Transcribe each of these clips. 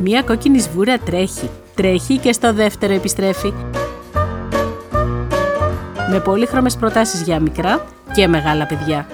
Μία κόκκινη σβούρα τρέχει και στο δεύτερο επιστρέφει. Με πολύχρωμες προτάσεις για μικρά και μεγάλα παιδιά.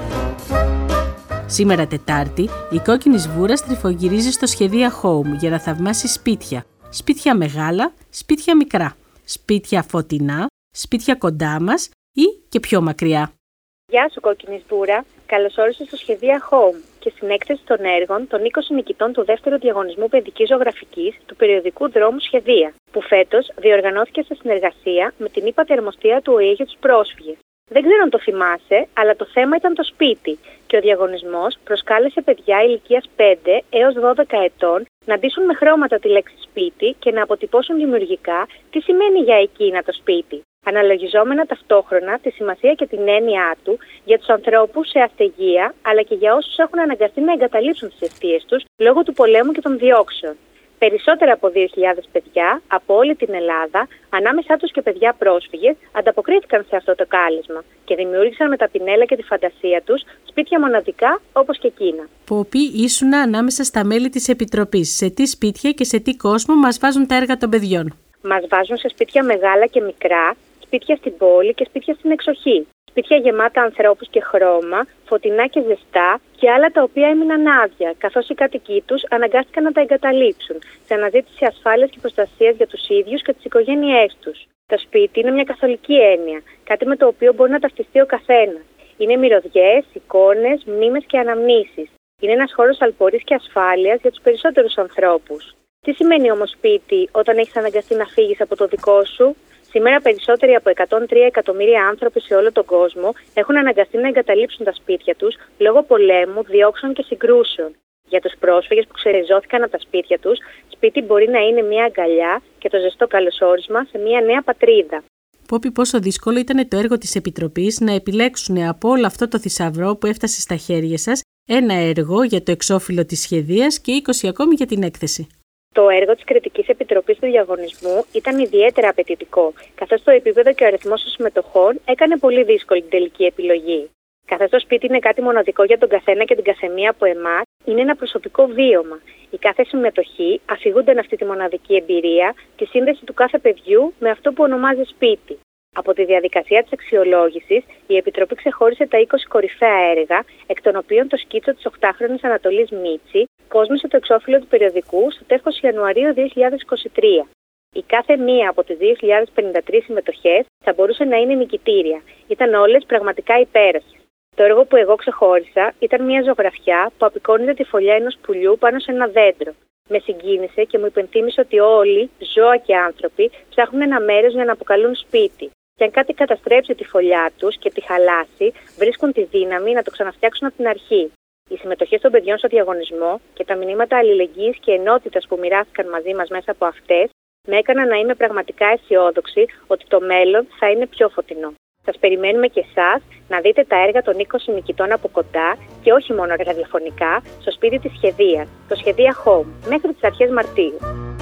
Σήμερα Τετάρτη, η κόκκινη σβούρα στριφογυρίζει στο Σχεδία Home για να θαυμάσει σπίτια. Σπίτια μεγάλα, σπίτια μικρά, σπίτια φωτεινά, σπίτια κοντά μας ή και πιο μακριά. Γεια σου κόκκινη σβούρα, καλώς όρισες στο Σχεδία Home και στην έκθεση των έργων των 20 νικητών του δεύτερου διαγωνισμού παιδικής ζωγραφικής του περιοδικού Δρόμου Σχεδία, που φέτος διοργανώθηκε σε συνεργασία με την ΥΠΑΤΗ Αρμοστία του ΟΗΕ για τους πρόσφυγες. Δεν ξέρω αν το θυμάσαι, αλλά το θέμα ήταν το σπίτι και ο διαγωνισμός προσκάλεσε παιδιά ηλικίας 5 έως 12 ετών να ντύσουν με χρώματα τη λέξη σπίτι και να αποτυπώσουν δημιουργικά τι σημαίνει για εκείνα το σπίτι, αναλογιζόμενα ταυτόχρονα τη σημασία και την έννοιά του για τους ανθρώπους σε αστεγία, αλλά και για όσους έχουν αναγκαστεί να εγκαταλείψουν τις αιστείες τους λόγω του πολέμου και των διώξεων. Περισσότερα από 2.000 παιδιά από όλη την Ελλάδα, ανάμεσά τους και παιδιά πρόσφυγες, ανταποκρίθηκαν σε αυτό το κάλεσμα και δημιούργησαν με τα πινέλα και τη φαντασία τους σπίτια μοναδικά όπως και εκείνα. Πόπη, ήσουνα ανάμεσα στα μέλη της Επιτροπής. Σε τι σπίτια και σε τι κόσμο μας βάζουν τα έργα των παιδιών? Μας βάζουν σε σπίτια μεγάλα και μικρά, σπίτια στην πόλη και σπίτια στην εξοχή. Σπίτια γεμάτα ανθρώπους και χρώμα, φωτεινά και ζεστά και άλλα τα οποία έμειναν άδεια, καθώς οι κάτοικοι τους αναγκάστηκαν να τα εγκαταλείψουν, σε αναζήτηση ασφάλειας και προστασίας για τους ίδιους και τις οικογένειές τους. Το σπίτι είναι μια καθολική έννοια, κάτι με το οποίο μπορεί να ταυτιστεί ο καθένας. Είναι μυρωδιές, εικόνες, μνήμες και αναμνήσεις. Είναι ένας χώρος αλπορής και ασφάλειας για τους περισσότερους ανθρώπους. Τι σημαίνει όμως σπίτι όταν έχεις αναγκαστεί να φύγεις από το δικό σου? Σήμερα περισσότεροι από 103 εκατομμύρια άνθρωποι σε όλο τον κόσμο έχουν αναγκαστεί να εγκαταλείψουν τα σπίτια τους λόγω πολέμου, διώξεων και συγκρούσεων. Για τους πρόσφυγες που ξεριζώθηκαν από τα σπίτια τους, σπίτι μπορεί να είναι μια αγκαλιά και το ζεστό καλωσόρισμα σε μια νέα πατρίδα. Πόπη, πόσο δύσκολο ήταν το έργο της Επιτροπής να επιλέξουν από όλο αυτό το θησαυρό που έφτασε στα χέρια σας ένα έργο για το εξώφυλλο της σχεδίας και 20 ακόμη για την έκθεση. Το έργο της Κριτικής Επιτροπής του Διαγωνισμού ήταν ιδιαίτερα απαιτητικό, καθώς το επίπεδο και ο αριθμός των συμμετοχών έκανε πολύ δύσκολη την τελική επιλογή. Καθώς το σπίτι είναι κάτι μοναδικό για τον καθένα και την καθεμία από εμάς, είναι ένα προσωπικό βίωμα. Η κάθε συμμετοχή αφηγούνται αυτή τη μοναδική εμπειρία, τη σύνδεση του κάθε παιδιού με αυτό που ονομάζει σπίτι. Από τη διαδικασία της αξιολόγησης, η Επιτροπή ξεχώρισε τα 20 κορυφαία έργα, εκ των οποίων το σκίτσο της 8χρονης Ανατολής Μίτση κόσμησε το εξώφυλλο του περιοδικού στο τεύχος Ιανουαρίου 2023. Η κάθε μία από τις 2.053 συμμετοχές θα μπορούσε να είναι νικητήρια. Ήταν όλες πραγματικά υπέροχες. Το έργο που εγώ ξεχώρισα ήταν μια ζωγραφιά που απεικόνιζε τη φωλιά ενός πουλιού πάνω σε ένα δέντρο. Με συγκίνησε και μου υπενθύμισε ότι όλοι, ζώα και άνθρωποι, ψάχνουν ένα μέρος για να αποκαλούν σπίτι. Και αν κάτι καταστρέψει τη φωλιά τους και τη χαλάσει, βρίσκουν τη δύναμη να το ξαναφτιάξουν από την αρχή. Οι συμμετοχές των παιδιών στο διαγωνισμό και τα μηνύματα αλληλεγγύης και ενότητας που μοιράστηκαν μαζί μας μέσα από αυτές, με έκαναν να είμαι πραγματικά αισιόδοξη ότι το μέλλον θα είναι πιο φωτεινό. Σας περιμένουμε και εσάς να δείτε τα έργα των 20 νικητών από κοντά και όχι μόνο ραδιοφωνικά στο σπίτι της Σχεδίας, το Σχεδία Home, μέχρι τις αρχές Μαρτίου.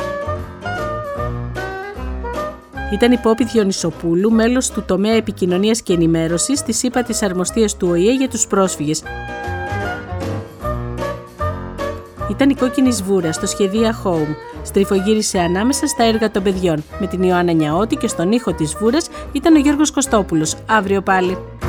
Ήταν η Πόπη Διονυσοπούλου, μέλος του τομέα επικοινωνίας και ενημέρωσης της ΥΠΑΤΗ Αρμοστίας του ΟΗΕ για τους πρόσφυγες. Ήταν η κόκκινη σβούρα στο Σχεδία Home. Στριφογύρισε ανάμεσα στα έργα των παιδιών. Με την Ιωάννα Νιαώτη και στον ήχο της σβούρας ήταν ο Γιώργος Κωστόπουλος. Αύριο πάλι.